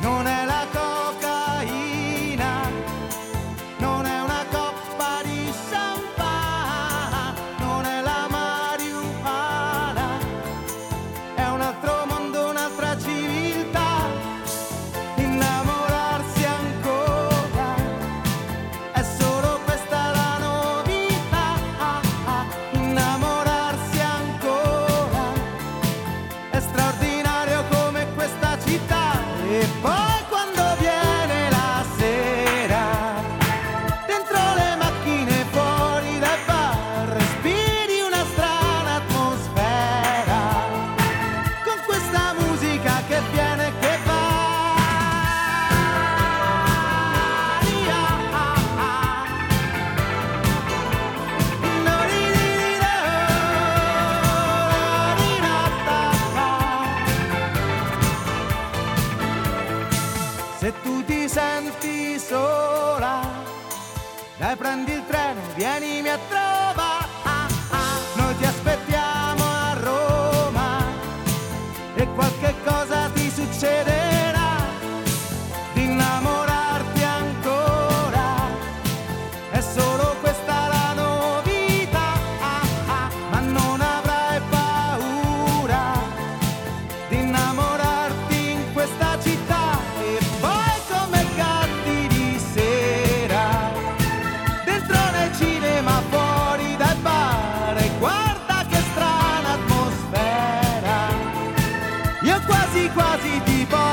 non è la cocaina, non è una coppa di champagne, non è la marijuana, è un altro mondo, un'altra civiltà. Innamorarsi ancora, è solo questa la novità. Innamorarsi ancora, è straordinario come questa città. E poi quando viene la sera, dentro le macchine, fuori dai bar, respiri una strana atmosfera, con questa musica che viene e che va. Se tu ti senti sola, dai, prendi il treno, vienimi a trovare. Noi ti aspettiamo a Roma e qualche cosa ti succederà. Di innamorarti ancora, è solo questa la novità. Ma non avrai paura di innamorarti in questa città. E poi come gatti di sera, dentro nel cinema, fuori dal bar, e guarda che strana atmosfera, io quasi quasi ti porto